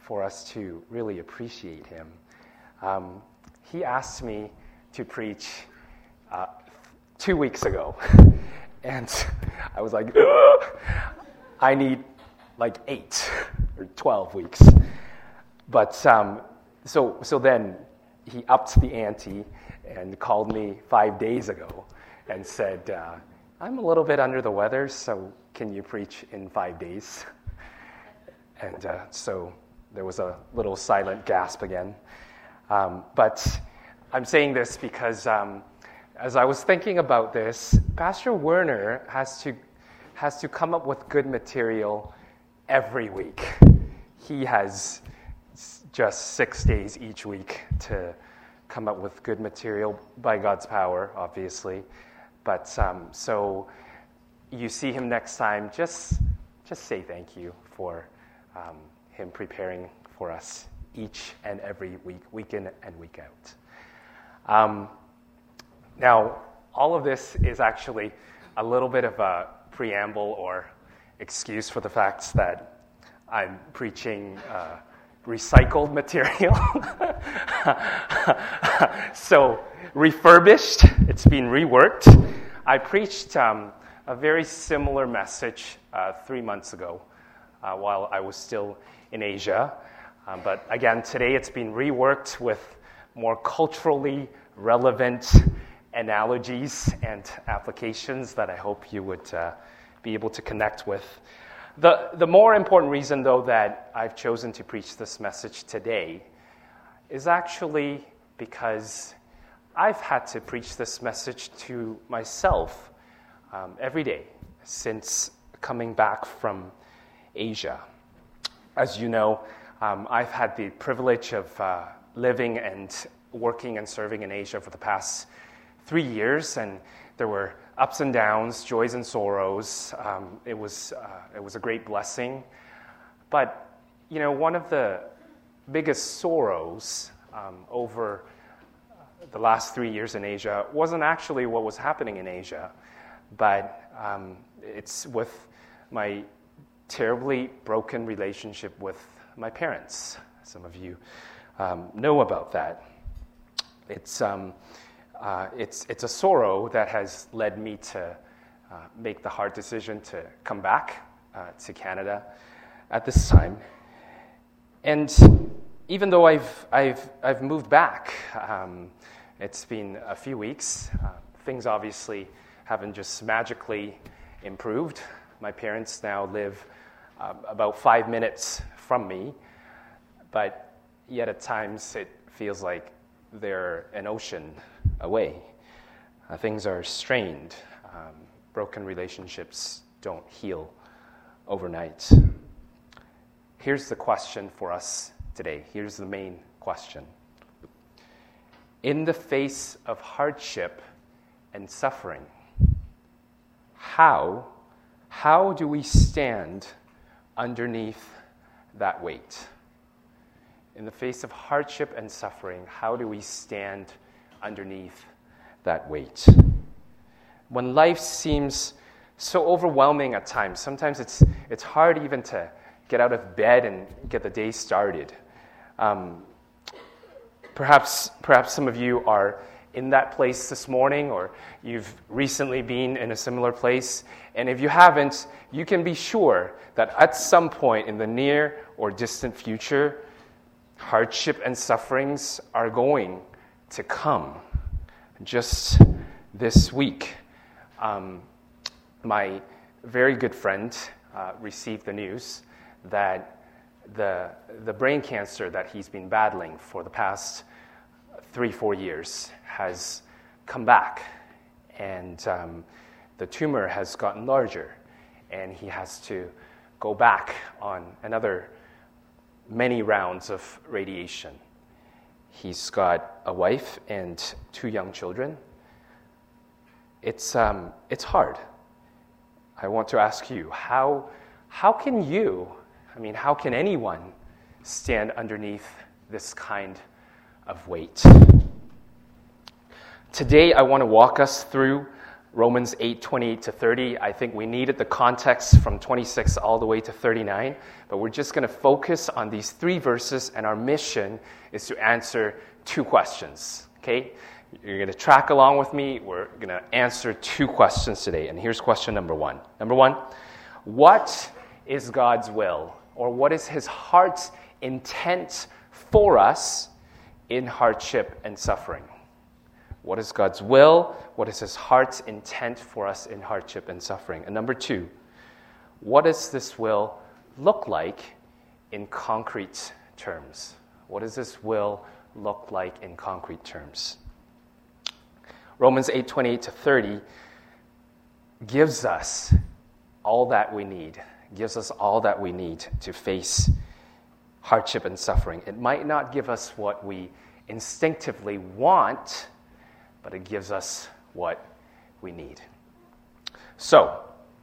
for us to really appreciate him. He asked me to preach 2 weeks ago, and I was like, ugh! I need like 8 or 12 weeks. But so then he upped the ante and called me 5 days ago and said, I'm a little bit under the weather, so can you preach in 5 days? And so there was a little silent gasp again. But I'm saying this because as I was thinking about this, Pastor Werner has to come up with good material every week. He has just 6 days each week to come up with good material by God's power, obviously. But so you see him next time, just say thank you for him preparing for us each and every week, week in and week out. Now, all of this is actually a little bit of a preamble or excuse for the fact that I'm preaching recycled material. So, refurbished, it's been reworked. I preached a very similar message 3 months ago while I was still in Asia. But again, today it's been reworked with more culturally relevant analogies and applications that I hope you would be able to connect with. The more important reason, though, that I've chosen to preach this message today is actually because I've had to preach this message to myself every day since coming back from Asia. As you know, I've had the privilege of living and working and serving in Asia for the past 3 years, and there were ups and downs, joys and sorrows. It was a great blessing. But, you know, one of the biggest sorrows over the last 3 years in Asia wasn't actually what was happening in Asia, but it's with my terribly broken relationship with my parents. Some of you know about that. It's a sorrow that has led me to make the hard decision to come back to Canada at this time. And even though I've moved back, it's been a few weeks. Things obviously haven't just magically improved. My parents now live about 5 minutes from me, but yet at times it feels like they're an ocean away. Things are strained. Broken relationships don't heal overnight. Here's the question for us today. Here's the main question. In the face of hardship and suffering, how do we stand underneath that weight? In the face of hardship and suffering, how do we stand underneath that weight? When life seems so overwhelming at times, sometimes it's hard even to get out of bed and get the day started. Perhaps some of you are in that place this morning, or you've recently been in a similar place. And if you haven't, you can be sure that at some point in the near or distant future, hardship and sufferings are going to come. Just this week, my very good friend received the news that the brain cancer that he's been battling for the past 3-4 years has come back, and the tumor has gotten larger, and he has to go back on another many rounds of radiation. He's got a wife and 2 young children. It's hard. I want to ask you, how can you, how can anyone stand underneath this kind of weight? Today, I want to walk us through Romans 8:28 to 30. I think we needed the context from 26 all the way to 39, but we're just going to focus on these 3 verses, and our mission is to answer 2 questions, okay? You're going to track along with me. We're going to answer 2 questions today, and here's question number 1. Number 1, what is God's will, or what is His heart's intent for us in hardship and suffering? What is God's will? What is His heart's intent for us in hardship and suffering? And number 2, what does this will look like in concrete terms? What does this will look like in concrete terms? Romans 8:28 to 30 gives us all that we need, to face hardship and suffering. It might not give us what we instinctively want, but it gives us what we need. So,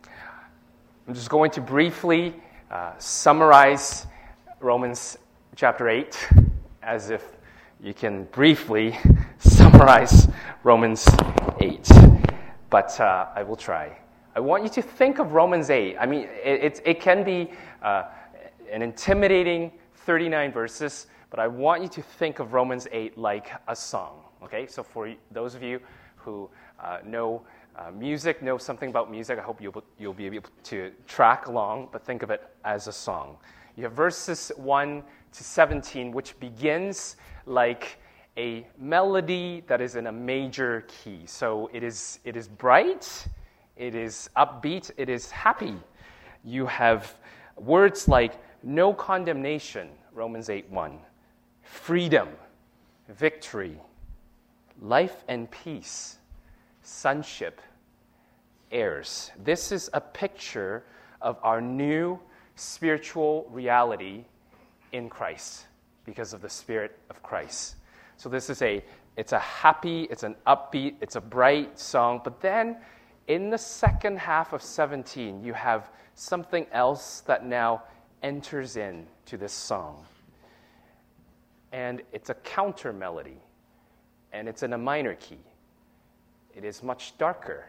I'm just going to briefly summarize Romans chapter 8, as if you can briefly summarize Romans 8. But I will try. I want you to think of Romans 8. I mean, it can be an intimidating 39 verses, but I want you to think of Romans 8 like a song. Okay, so for those of you who know music, know something about music, I hope you'll be able to track along, but think of it as a song. You have verses 1 to 17, which begins like a melody that is in a major key. So it is bright, it is upbeat, it is happy. You have words like no condemnation, Romans 8:1, freedom, victory, life and peace, sonship, heirs. This is a picture of our new spiritual reality in Christ because of the Spirit of Christ. So this is it's a happy, it's an upbeat, it's a bright song. But then in the second half of 17, you have something else that now enters into this song. And it's a counter melody. And it's in a minor key. It is much darker.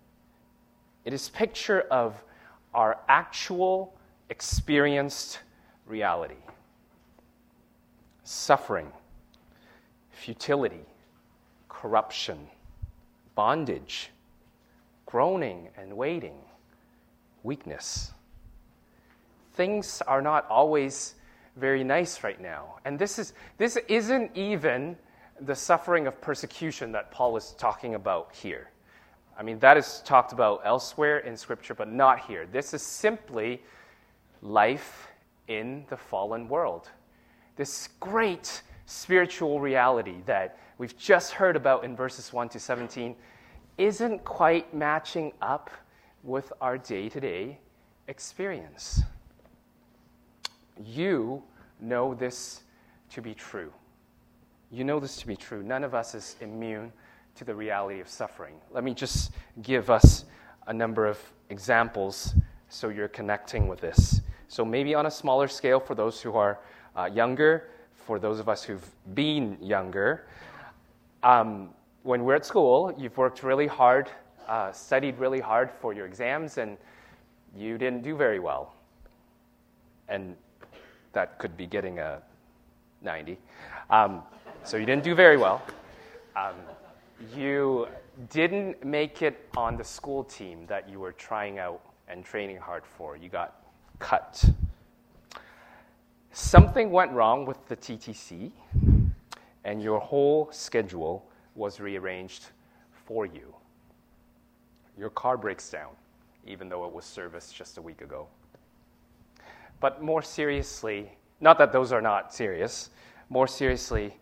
It is a picture of our actual experienced reality. Suffering, futility, corruption, bondage, groaning and waiting, weakness. Things are not always very nice right now. And this isn't even the suffering of persecution that Paul is talking about here. I mean, that is talked about elsewhere in Scripture, but not here. This is simply life in the fallen world. This great spiritual reality that we've just heard about in verses 1 to 17 isn't quite matching up with our day-to-day experience. You know this to be true. You know this to be true. None of us is immune to the reality of suffering. Let me just give us a number of examples so you're connecting with this. So maybe on a smaller scale for those who are younger, for those of us who've been younger. When we're at school, you've worked really hard, studied really hard for your exams, and you didn't do very well. And that could be getting a 90. So you didn't do very well. You didn't make it on the school team that you were trying out and training hard for. You got cut. Something went wrong with the TTC, and your whole schedule was rearranged for you. Your car breaks down, even though it was serviced just a week ago. But more seriously, not that those are not serious, more seriously,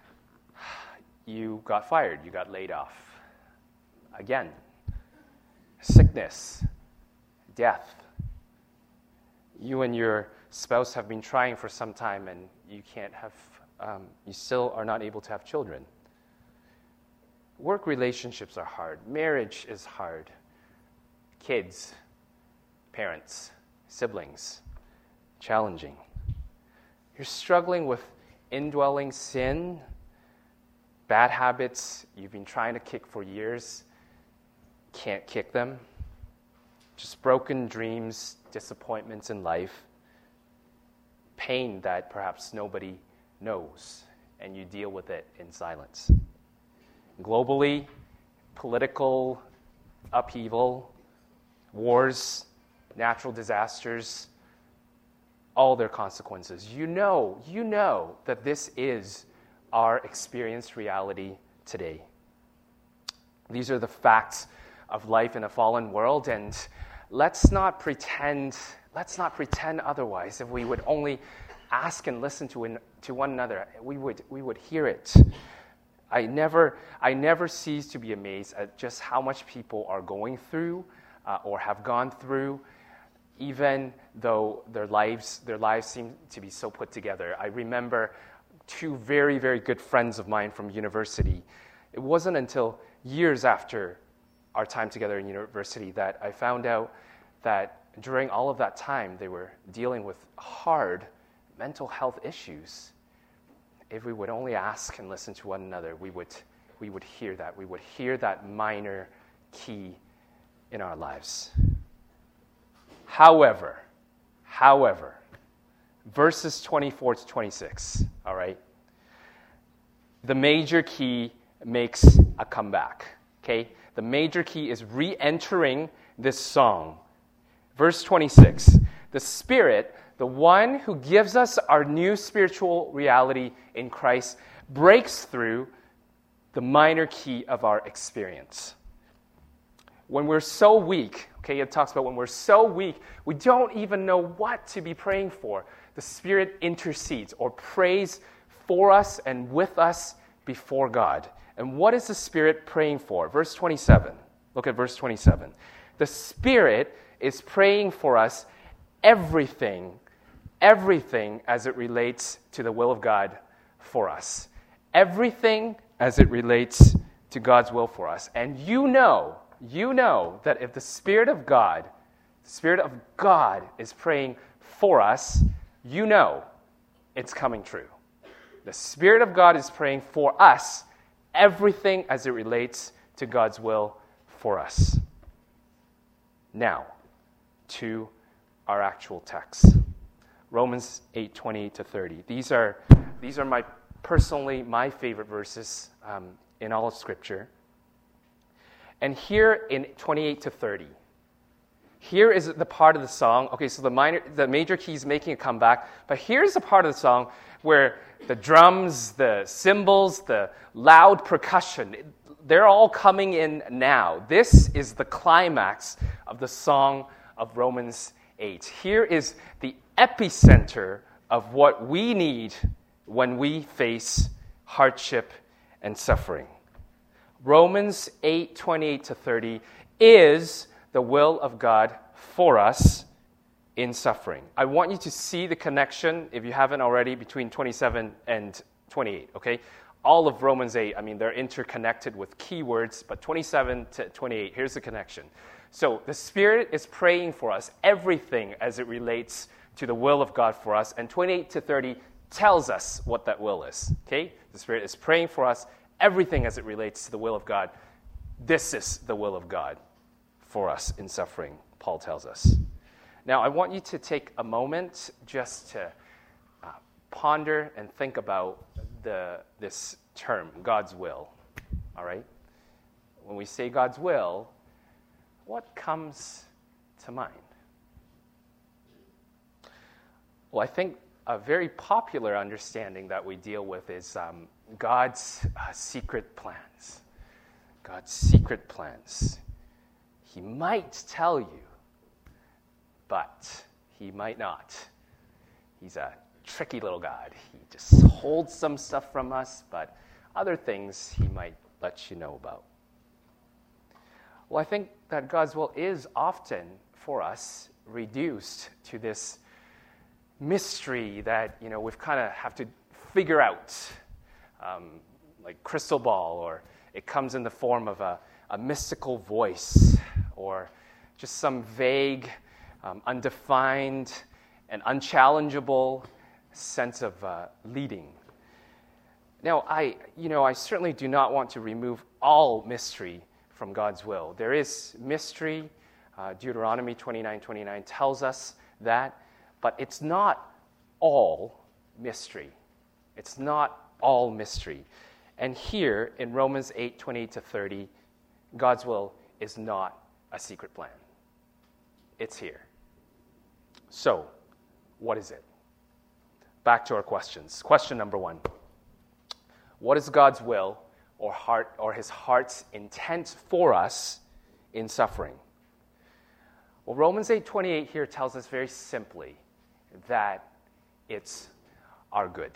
you got fired, you got laid off. Again, sickness, death. You and your spouse have been trying for some time and you still are not able to have children. Work relationships are hard. Marriage is hard. Kids, parents, siblings, challenging. You're struggling with indwelling sin, bad habits you've been trying to kick for years, can't kick them. Just broken dreams, disappointments in life, pain that perhaps nobody knows, and you deal with it in silence. Globally, political upheaval, wars, natural disasters, all their consequences. You know that this is our experienced reality today. These are the facts of life in a fallen world, and let's not pretend otherwise. If we would only ask and listen to one another, we would hear it. I never cease to be amazed at just how much people are going through or have gone through, even though their lives seem to be so put together. I remember two very, very good friends of mine from university. It wasn't until years after our time together in university that I found out that during all of that time they were dealing with hard mental health issues. If we would only ask and listen to one another, we would hear that. We would hear that minor key in our lives. However, verses 24 to 26, all right, the major key makes a comeback, okay? The major key is re-entering this song. Verse 26, the Spirit, the one who gives us our new spiritual reality in Christ, breaks through the minor key of our experience. When we're so weak, okay, it talks about when we're so weak, we don't even know what to be praying for. The Spirit intercedes or prays for us and with us before God. And what is the Spirit praying for? Verse 27. Look at verse 27. The Spirit is praying for us everything as it relates to the will of God for us. Everything as it relates to God's will for us. And you know that if the Spirit of God is praying for us, you know it's coming true. The Spirit of God is praying for us, everything as it relates to God's will for us. Now, to our actual text. Romans 8:28 to 30. These are my favorite verses in all of Scripture. And here in 28 to 30, here is the part of the song. Okay, so the major key is making a comeback, but here's the part of the song where the drums, the cymbals, the loud percussion, they're all coming in now. This is the climax of the song of Romans 8. Here is the epicenter of what we need when we face hardship and suffering. Romans 8:28 to 30 is the will of God for us in suffering. I want you to see the connection, if you haven't already, between 27 and 28, okay? All of Romans 8, they're interconnected with keywords, but 27 to 28, here's the connection. So the Spirit is praying for us, everything as it relates to the will of God for us, and 28 to 30 tells us what that will is, okay? The Spirit is praying for us, everything as it relates to the will of God. This is the will of God for us in suffering, Paul tells us. Now, I want you to take a moment just to ponder and think about this term, God's will, all right? When we say God's will, what comes to mind? Well, I think a very popular understanding that we deal with is God's secret plans. God's secret plans. He might tell you, but he might not. He's a tricky little God. He just holds some stuff from us, but other things he might let you know about. Well, I think that God's will is often, for us, reduced to this mystery that, we've kind of have to figure out, like crystal ball, or it comes in the form of a mystical voice, or just some vague, undefined, and unchallengeable sense of leading. Now, I certainly do not want to remove all mystery from God's will. There is mystery. Deuteronomy 29:29 tells us that, but it's not all mystery. It's not all mystery. And here in Romans 8:28-30, God's will is not a secret plan. It's here. So, what is it? Back to our questions. Question number 1. What is God's will or his heart's intent for us in suffering? Well, Romans 8:28 here tells us very simply that it's our good.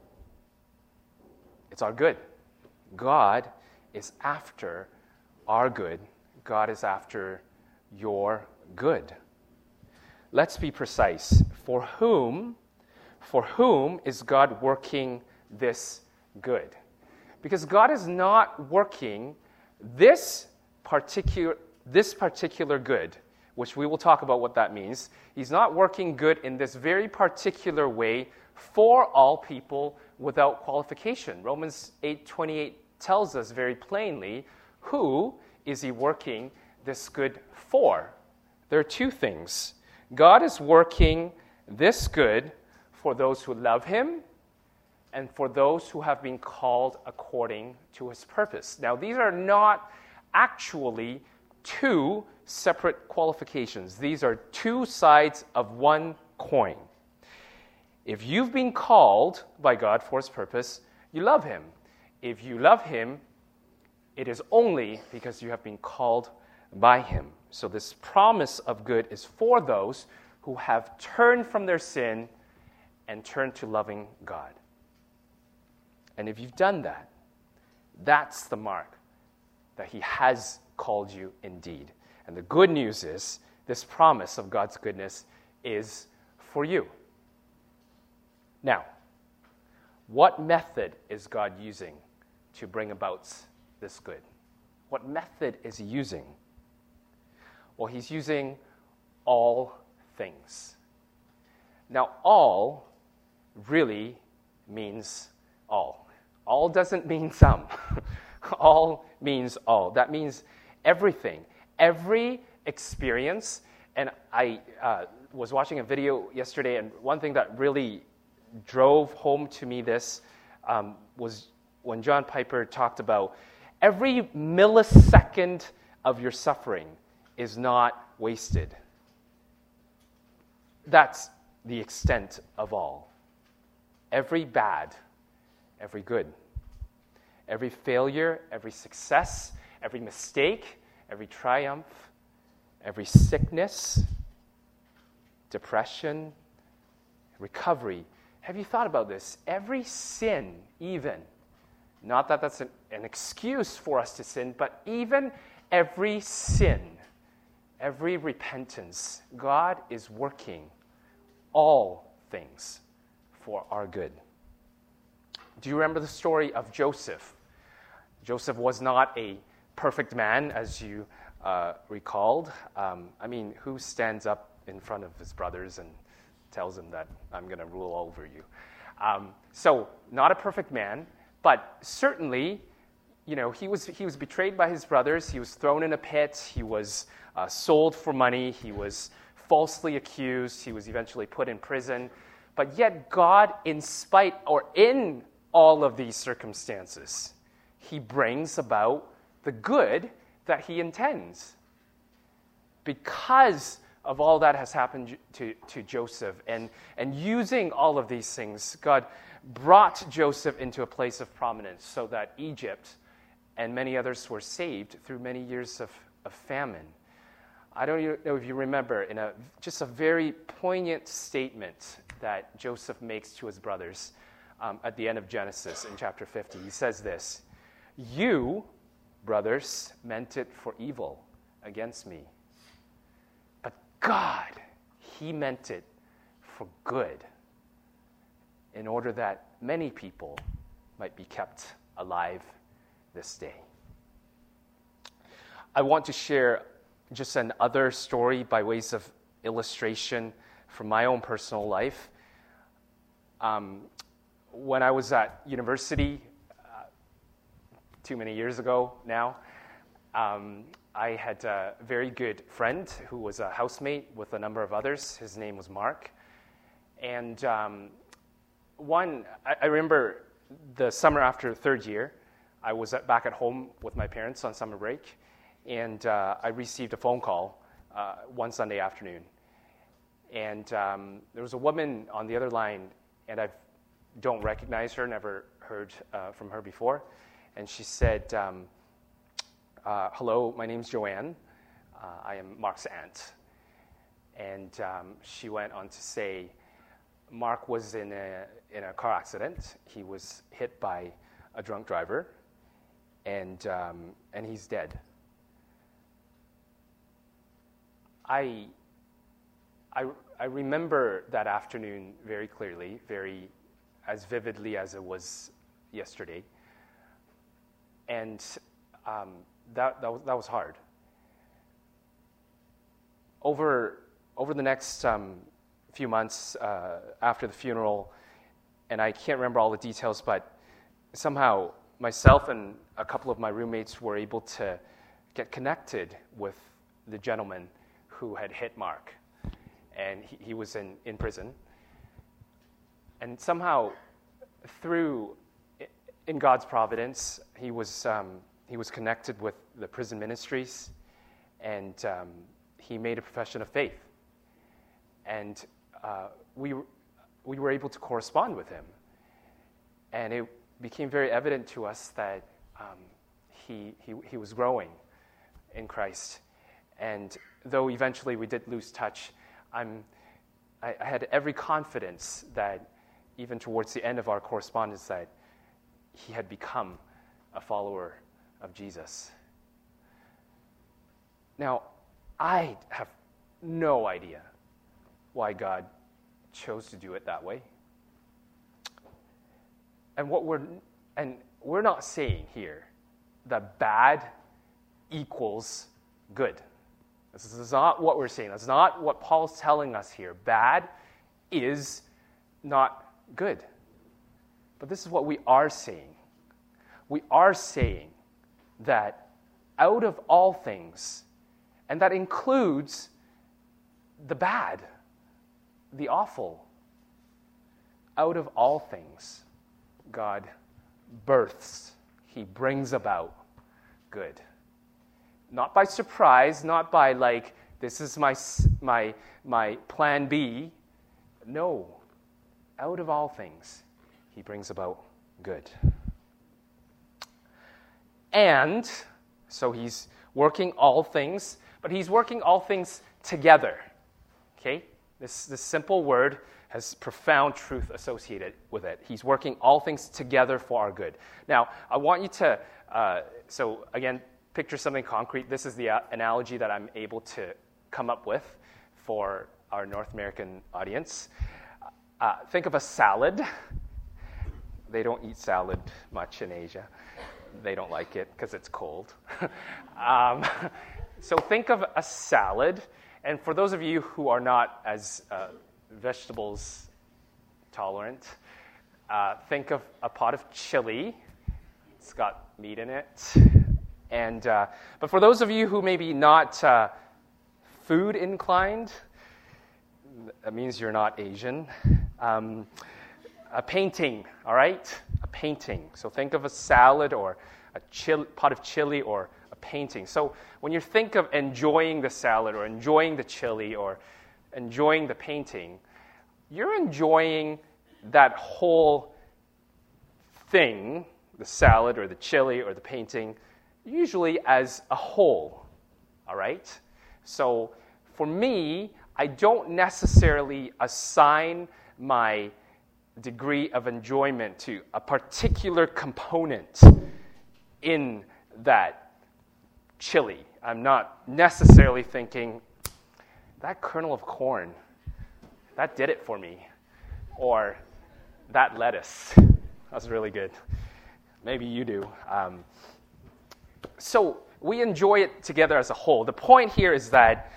It's our good. God is after our good. God is after your good. Let's be precise. For whom is God working this good? Because God is not working this particular good, which we will talk about what that means. He's not working good in this very particular way for all people without qualification. Romans 8:28 tells us very plainly who is he working this good for. There are two things. God is working this good for those who love him and for those who have been called according to his purpose. Now, these are not actually two separate qualifications. These are two sides of one coin. If you've been called by God for his purpose, you love him. If you love him, it is only because you have been called by him. So this promise of good is for those who have turned from their sin and turned to loving God. And if you've done that, that's the mark that he has called you indeed. And the good news is this promise of God's goodness is for you. Now, what method is God using to bring about this good? What method is he using? Well, he's using all things. Now, all really means all. All doesn't mean some. All means all. That means everything. Every experience. And I was watching a video yesterday, and one thing that really drove home to me this was when John Piper talked about every millisecond of your suffering is not wasted. That's the extent of all. Every bad, every good. Every failure, every success, every mistake, every triumph, every sickness, depression, recovery. Have you thought about this? Every sin, even, not that that's an excuse for us to sin, but even every sin, every repentance, God is working all things for our good. Do you remember the story of Joseph? Joseph was not a perfect man, as you recalled. Who stands up in front of his brothers and tells him that I'm going to rule over you? So, not a perfect man, but certainly, he was betrayed by his brothers. He was thrown in a pit. He was sold for money. He was falsely accused. He was eventually put in prison. But yet, God, in all of these circumstances, he brings about the good that he intends. Because of all that has happened to Joseph, and using all of these things, God brought Joseph into a place of prominence so that Egypt and many others were saved through many years of famine. I don't know if you remember, in just a very poignant statement that Joseph makes to his brothers at the end of Genesis in chapter 50. He says this, "You, brothers, meant it for evil against me. But God, he meant it for good, in order that many people might be kept alive this day." I want to share just another story by ways of illustration from my own personal life. When I was at university, too many years ago now, I had a very good friend who was a housemate with a number of others. His name was Mark. And I remember the summer after third year, I was back at home with my parents on summer break, and I received a phone call one Sunday afternoon. And there was a woman on the other line, and I don't recognize her, never heard from her before. And she said, hello, my name's Joanne. I am Mark's aunt. And she went on to say, Mark was in a car accident. He was hit by a drunk driver, and he's dead. I remember that afternoon very clearly, very as vividly as it was yesterday, and that was hard. Over the next few months after the funeral, and I can't remember all the details, but somehow myself and a couple of my roommates were able to get connected with the gentleman who had hit Mark, and he was in prison. And somehow, in God's providence, he was connected with the prison ministries, and he made a profession of faith. And we were able to correspond with him. And it became very evident to us that he was growing in Christ. And though eventually we did lose touch, I had every confidence that even towards the end of our correspondence that he had become a follower of Jesus. Now, I have no idea why God chose to do it that way. And we're not saying here that bad equals good. This is not what we're saying. That's not what Paul's telling us here. Bad is not good. But this is what we are saying. We are saying that out of all things, and that includes the bad, the awful, out of all things, God births, he brings about good. Not by surprise, not by like, this is my plan B. No, out of all things, he brings about good. And so he's working all things, but he's working all things together. Okay? This simple word has profound truth associated with it. He's working all things together for our good. Now, I want you to, so again, picture something concrete. This is the analogy that I'm able to come up with for our North American audience. Think of a salad. They don't eat salad much in Asia. They don't like it because it's cold. So think of a salad. And for those of you who are not as vegetables tolerant, think of a pot of chili. It's got meat in it. And but for those of you who may be not food inclined, that means you're not Asian. A painting, all right? A painting. So think of a salad or a pot of chili or a painting. So when you think of enjoying the salad or enjoying the chili or enjoying the painting, you're enjoying that whole thing, the salad or the chili or the painting, usually as a whole, all right? So for me, I don't necessarily assign my degree of enjoyment to a particular component in that chili. I'm not necessarily thinking, that kernel of corn, that did it for me. Or that lettuce, that's really good. Maybe you do. So we enjoy it together as a whole. The point here is that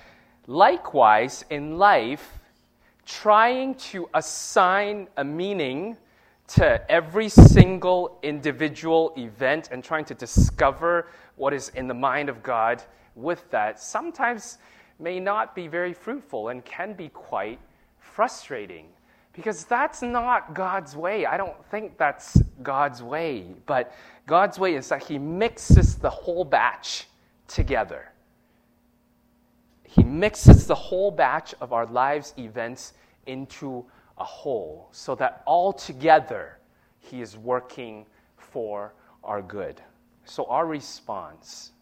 likewise in life, trying to assign a meaning to every single individual event and trying to discover what is in the mind of God with that sometimes may not be very fruitful and can be quite frustrating, because that's not God's way. I don't think that's God's way. But God's way is that He mixes the whole batch together. He mixes the whole batch of our lives' events into a whole, so that all together He is working for our good. So our response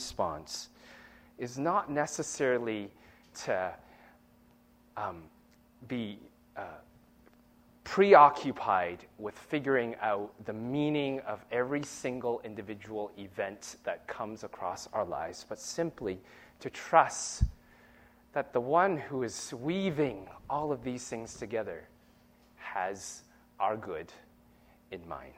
is not necessarily to be preoccupied with figuring out the meaning of every single individual event that comes across our lives, but simply to trust that the one who is weaving all of these things together has our good in mind.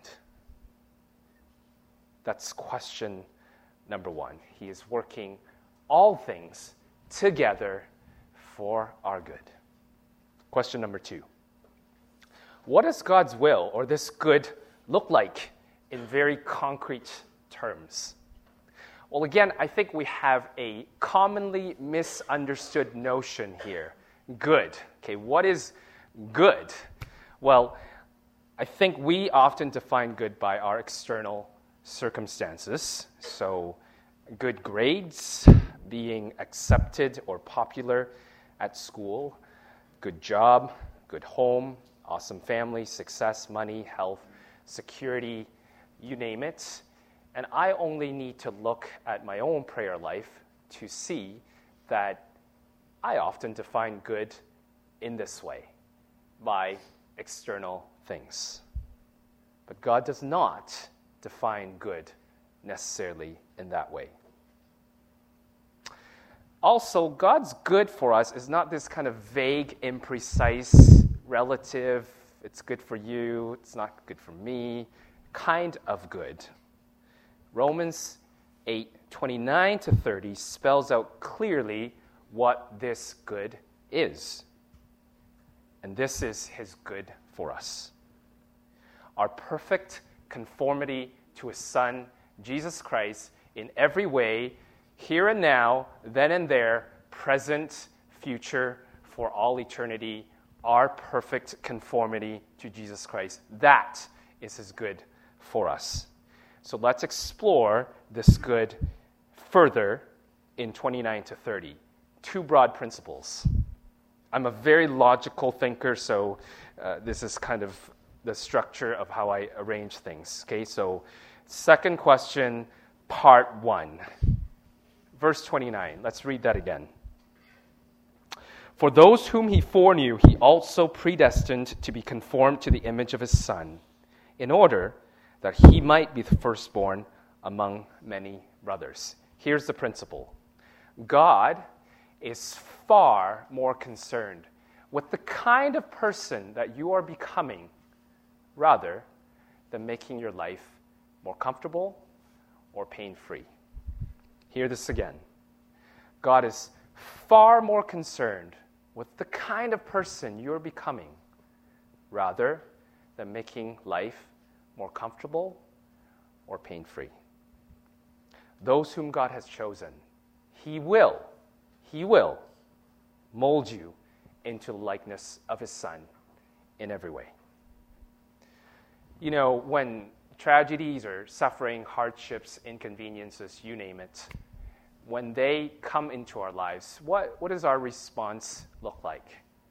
That's question number one. He is working all things together for our good. Question number two. What does God's will, or this good, look like in very concrete terms? Well, again, I think we have a commonly misunderstood notion here. Good. Okay, what is good? Well, I think we often define good by our external circumstances. So, good grades, being accepted or popular at school, good job, good home, awesome family, success, money, health, security, you name it. And I only need to look at my own prayer life to see that I often define good in this way, by external things. But God does not define good necessarily in that way. Also, God's good for us is not this kind of vague, imprecise, relative, it's good for you, it's not good for me, kind of good. Romans 8:29-30 spells out clearly what this good is. And this is His good for us. Our perfect conformity to His Son, Jesus Christ, in every way, here and now, then and there, present, future, for all eternity, our perfect conformity to Jesus Christ. That is His good for us. So let's explore this good further in 29-30. Two broad principles. I'm a very logical thinker, so this is kind of the structure of how I arrange things. Okay, so second question, part 1. Verse 29. Let's read that again. For those whom He foreknew, He also predestined to be conformed to the image of His Son, in order that He might be the firstborn among many brothers. Here's the principle. God is far more concerned with the kind of person that you are becoming rather than making your life more comfortable or pain-free. Hear this again. God is far more concerned with the kind of person you're becoming rather than making life more comfortable or pain-free. Those whom God has chosen, He will mold you into the likeness of His Son in every way. You know, when tragedies or suffering, hardships, inconveniences, you name it, when they come into our lives, what does our response look like?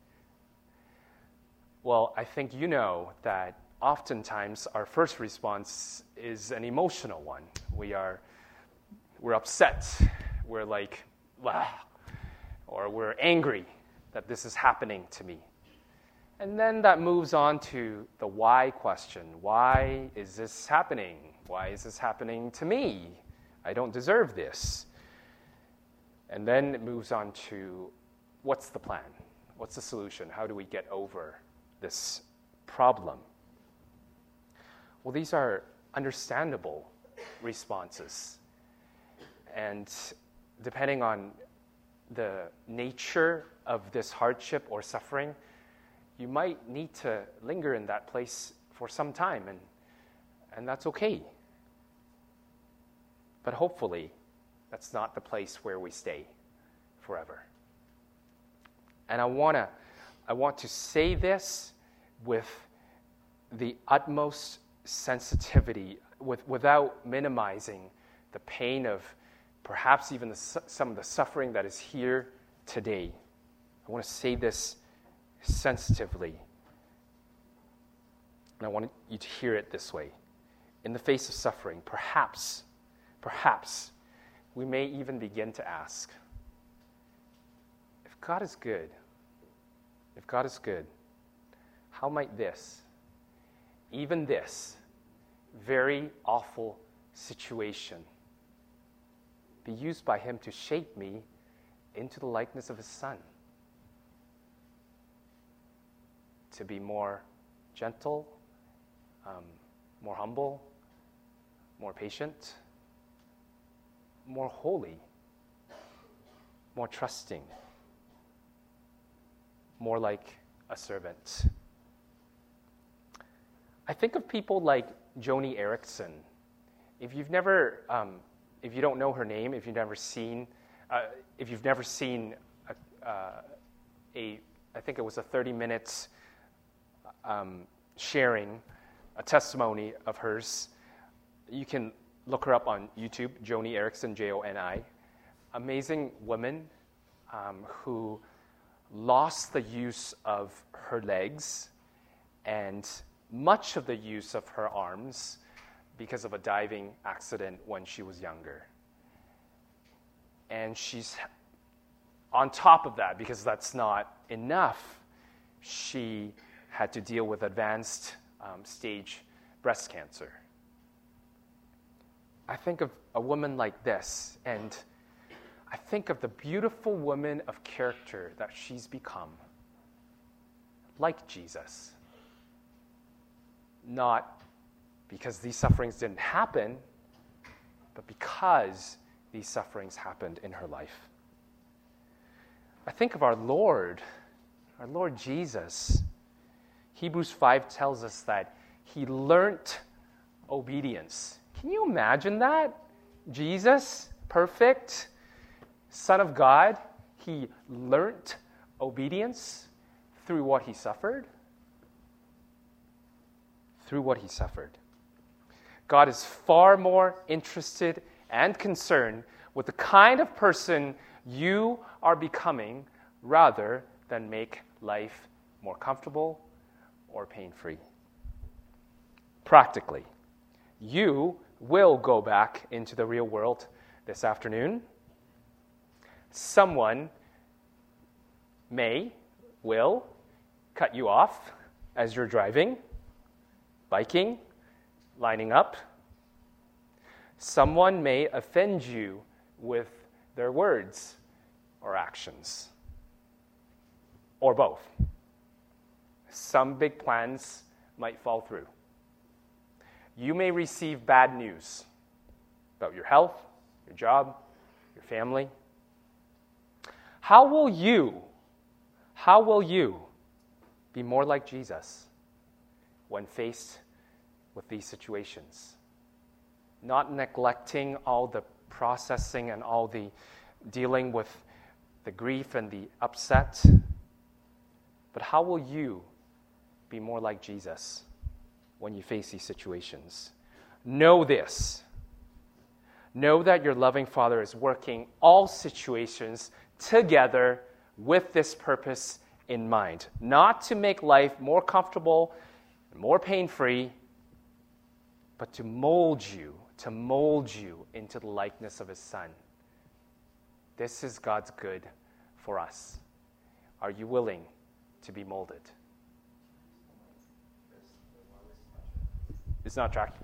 Well, I think you know that oftentimes our first response is an emotional one. We're upset. We're like, wow. Or we're angry that this is happening to me. And then that moves on to the why question. Why is this happening? Why is this happening to me? I don't deserve this. And then it moves on to what's the plan? What's the solution? How do we get over this problem? Well, these are understandable responses. And depending on the nature of this hardship or suffering, you might need to linger in that place for some time, and that's okay. But hopefully, that's not the place where we stay forever. And I want to say this with the utmost sensitivity, without minimizing the pain of perhaps even some of the suffering that is here today. I want to say this sensitively. And I want you to hear it this way. In the face of suffering, perhaps, we may even begin to ask, if God is good, how might this, even this very awful situation, be used by Him to shape me into the likeness of His Son? To be more gentle, more humble, more patient, more holy, more trusting, more like a servant. I think of people like Joni Eareckson. If you don't know her name, if you've never seen I think it was a 30 minutes sharing a testimony of hers. You can look her up on YouTube, Joni Eareckson, Joni. Amazing woman who lost the use of her legs and much of the use of her arms because of a diving accident when she was younger. And she's on top of that, because that's not enough, she had to deal with advanced stage breast cancer. I think of a woman like this, and I think of the beautiful woman of character that she's become, like Jesus. Not because these sufferings didn't happen, but because these sufferings happened in her life. I think of our Lord Jesus. Hebrews 5 tells us that He learnt obedience. Can you imagine that? Jesus, perfect Son of God, He learnt obedience through what He suffered. Through what He suffered. God is far more interested and concerned with the kind of person you are becoming rather than make life more comfortable or pain-free. Practically, you will go back into the real world this afternoon. Someone will cut you off as you're driving, biking, lining up. Someone may offend you with their words or actions, or both. Some big plans might fall through. You may receive bad news about your health, your job, your family. How will you be more like Jesus when faced with these situations? Not neglecting all the processing and all the dealing with the grief and the upset, but how will you be more like Jesus when you face these situations? Know this. Know that your loving Father is working all situations together with this purpose in mind. Not to make life more comfortable and more pain-free, but to mold you into the likeness of His Son. This is God's good for us. Are you willing to be molded? It's not tracking.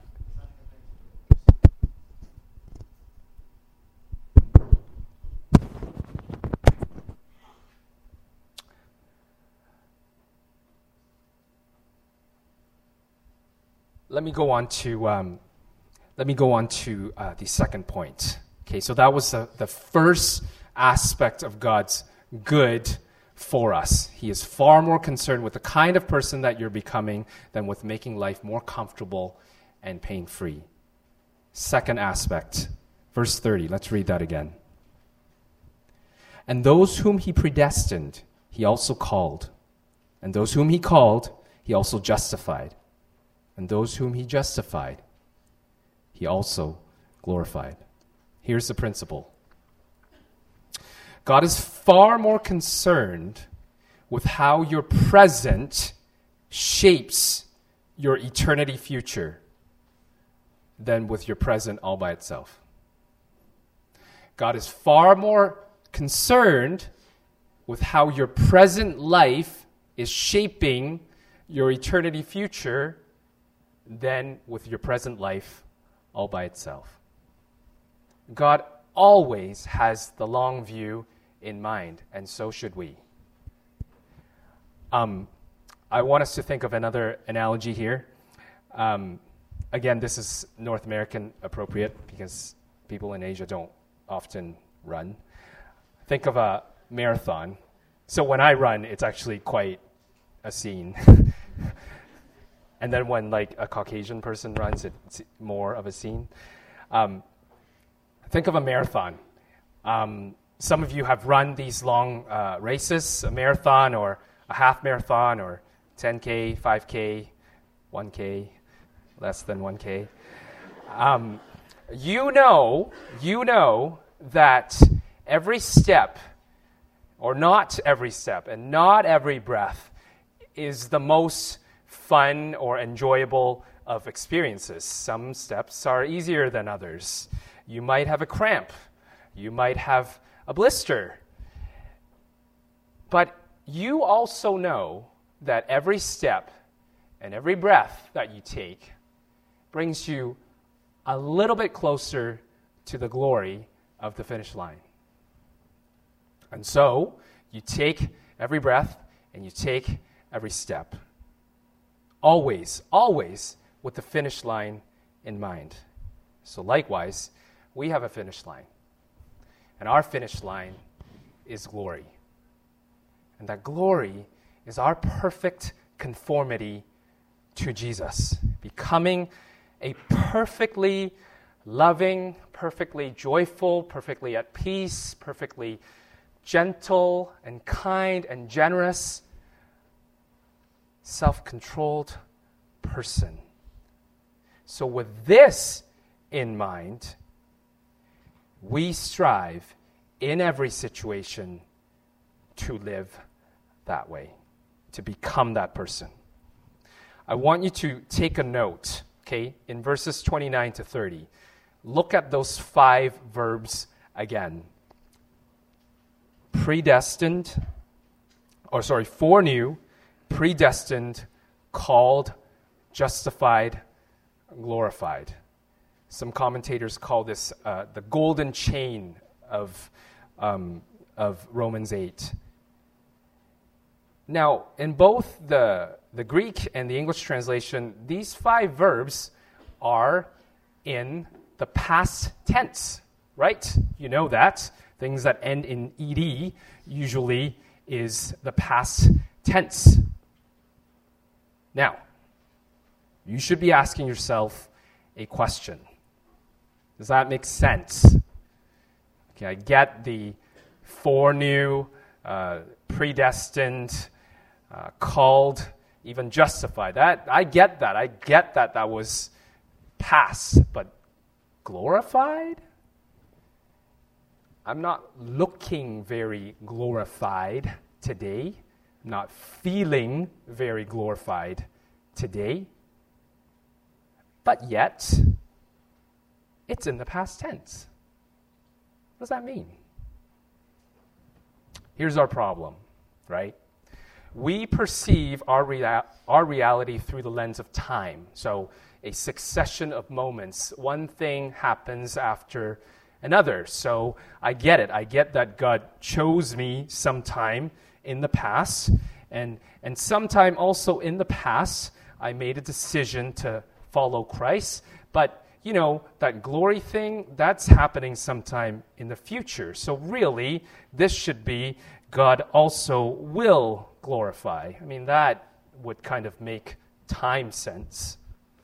Let me go on to the second point. Okay, so that was the first aspect of God's good for us. He is far more concerned with the kind of person that you're becoming than with making life more comfortable and pain-free. Second aspect, verse 30. Let's read that again. And those whom he predestined, he also called. And those whom he called, he also justified. And those whom he justified, he also glorified. Here's the principle. God is far more concerned with how your present shapes your eternity future than with your present all by itself. God is far more concerned with how your present life is shaping your eternity future than with your present life all by itself. God always has the long view in mind, and so should we. I want us to think of another analogy here. Again, this is North American appropriate because people in Asia don't often run. Think of a marathon. So when I run, it's actually quite a scene. And then when like a Caucasian person runs, it's more of a scene. Think of a marathon. Some of you have run these long races, a marathon or a half marathon or 10K, 5K, 1K, less than 1K. You know that every step, or not every step, and not every breath is the most fun or enjoyable of experiences. Some steps are easier than others. You might have a cramp. You might have a blister. But you also know that every step and every breath that you take brings you a little bit closer to the glory of the finish line. And so, you take every breath and you take every step. Always, always with the finish line in mind. So likewise, we have a finish line. And our finish line is glory. And that glory is our perfect conformity to Jesus, becoming a perfectly loving, perfectly joyful, perfectly at peace, perfectly gentle and kind and generous, self-controlled person. So with this in mind, we strive in every situation to live that way, to become that person. I want you to take a note, okay, in verses 29 to 30. Look at those 5 verbs again. Foreknew, predestined, called, justified, glorified. Some commentators call this the golden chain of Romans 8. Now, in both the Greek and the English translation, these 5 verbs are in the past tense, right? You know that. Things that end in ed usually is the past tense. Now, you should be asking yourself a question. Does that make sense? Okay, I get the foreknew, predestined, called, even justified. I get that. I get that that was past, but glorified? I'm not looking very glorified today. I'm not feeling very glorified today. But yet, it's in the past tense. What does that mean? Here's our problem, right? We perceive our reality through the lens of time. So a succession of moments. One thing happens after another. So I get it. I get that God chose me sometime in the past. And sometime also in the past, I made a decision to follow Christ. But, you know, that glory thing, that's happening sometime in the future. So really, this should be God also will glorify. I mean, that would kind of make time sense.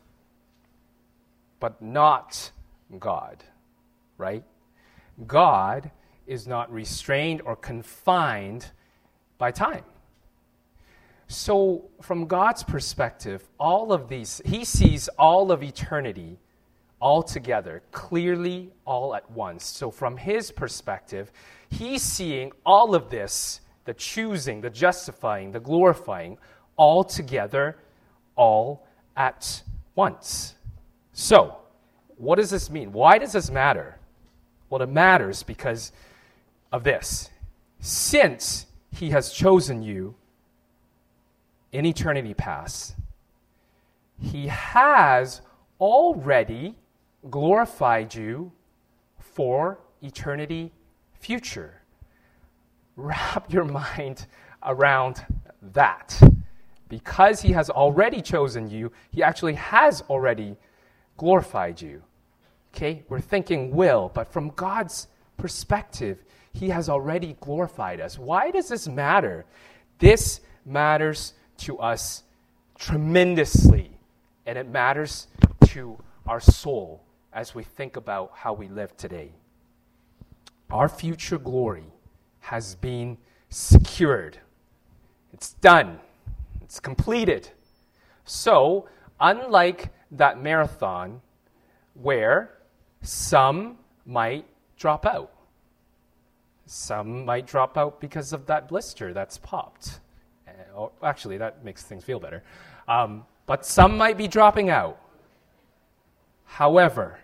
But not God, right? God is not restrained or confined by time. So, from God's perspective, all of these, he sees all of eternity all together, clearly all at once. So, from his perspective, he's seeing all of this, the choosing, the justifying, the glorifying, all together, all at once. So, what does this mean? Why does this matter? Well, it matters because of this. Since he has chosen you in eternity past, he has already glorified you for eternity future. Wrap your mind around that. Because he has already chosen you, he actually has already glorified you. Okay? We're thinking will, but from God's perspective, he has already glorified us. Why does this matter? This matters to us tremendously, and it matters to our soul as we think about how we live today. Our future glory has been secured. It's done. It's completed. So, unlike that marathon where some might drop out, some might drop out because of that blister that's popped. Actually, that makes things feel better. But some might be dropping out. However,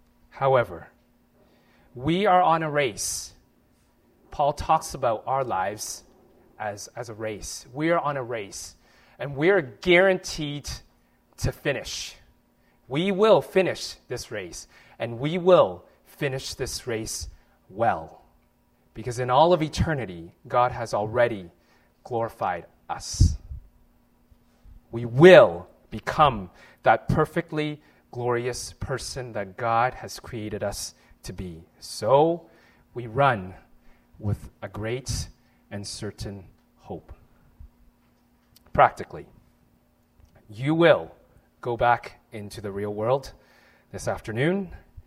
we are on a race. Paul talks about our lives as a race. We are on a race, and we are guaranteed to finish. We will finish this race, and we will finish this race well. Because in all of eternity, God has already glorified us. We will become that perfectly glorious person that God has created us to be. So we run with a great and certain hope. Practically, you will go back into the real world this afternoon,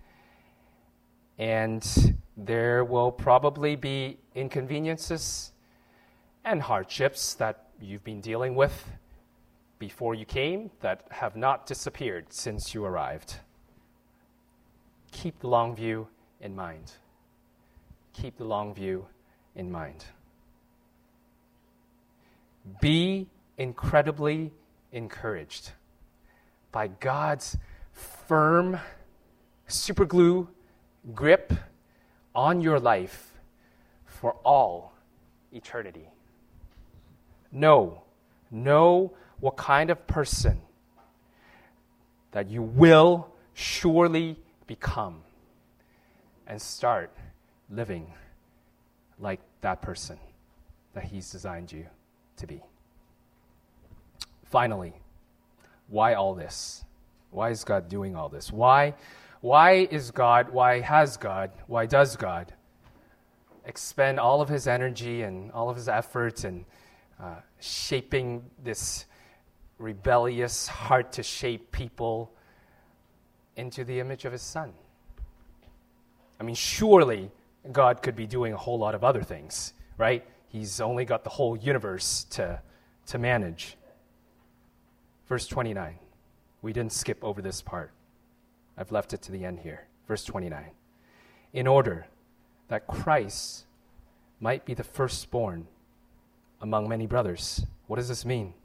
and there will probably be inconveniences and hardships that you've been dealing with before you came that have not disappeared since you arrived. Keep the long view in mind. Keep the long view in mind. Be incredibly encouraged by God's firm superglue grip on your life for all eternity. Know what kind of person that you will surely become, and start living like that person that he's designed you to be. Finally, why all this? Why is God doing all this? Why does God expend all of his energy and all of his efforts in shaping this rebellious, hard-to-shape people into the image of his Son? I mean, surely God could be doing a whole lot of other things, right? He's only got the whole universe to manage. Verse 29. We didn't skip over this part. I've left it to the end here. Verse 29. In order that Christ might be the firstborn among many brothers. What does this mean?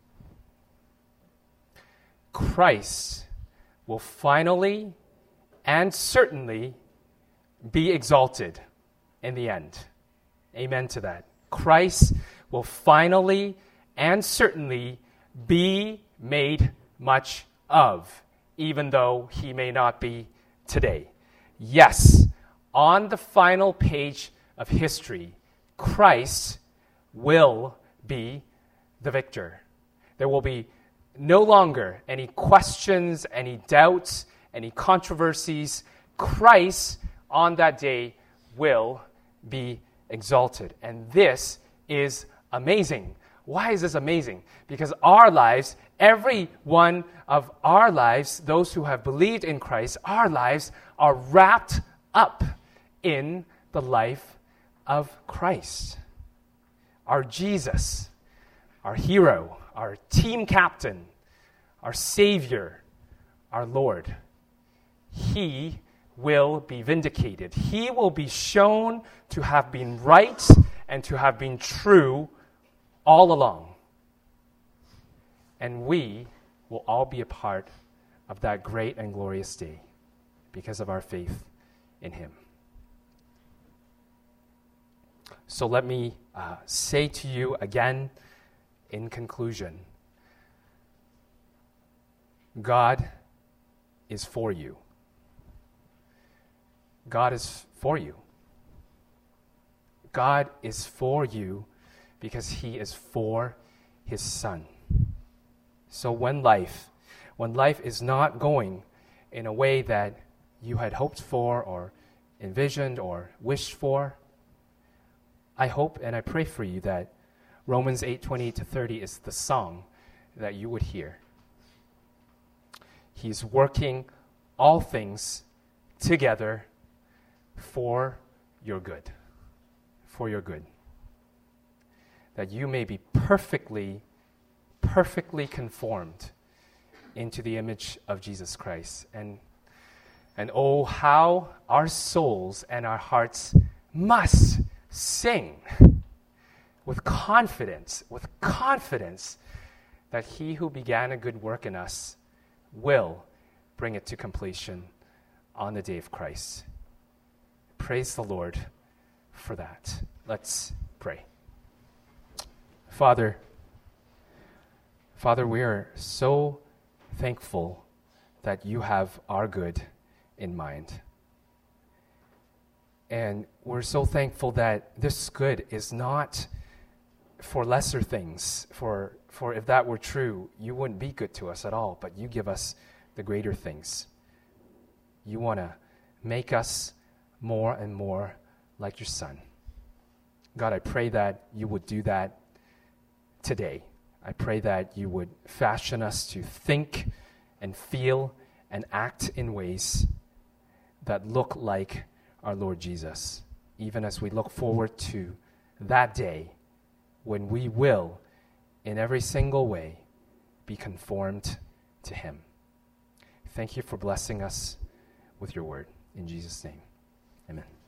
Christ will finally and certainly be exalted in the end. Amen to that. Christ will finally and certainly be made much of, even though he may not be today. Yes, on the final page of history, Christ will be the victor. There will be no longer any questions, any doubts, any controversies. Christ on that day will be exalted. And this is amazing. Why is this amazing? Because our lives, every one of our lives, those who have believed in Christ, our lives are wrapped up in the life of Christ. Our Jesus, our hero, our team captain, our Savior, our Lord. He will be vindicated. He will be shown to have been right and to have been true all along. And we will all be a part of that great and glorious day because of our faith in Him. So let me say to you again in conclusion, God is for you. God is for you. God is for you because He is for His Son. So when life is not going in a way that you had hoped for or envisioned or wished for, I hope and I pray for you that Romans 8:28-30 is the song that you would hear. He's working all things together for your good. For your good. That you may be perfectly conformed into the image of Jesus Christ. And oh, how our souls and our hearts must sing with confidence that He who began a good work in us will bring it to completion on the day of Christ. Praise the Lord for that. Let's pray. Father, we are so thankful that you have our good in mind. And we're so thankful that this good is not for lesser things. For if that were true, you wouldn't be good to us at all, but you give us the greater things. You want to make us more and more like your Son. God, I pray that you would do that today. I pray that you would fashion us to think and feel and act in ways that look like our Lord Jesus, even as we look forward to that day when we will, in every single way, be conformed to Him. Thank you for blessing us with your word. In Jesus' name, amen.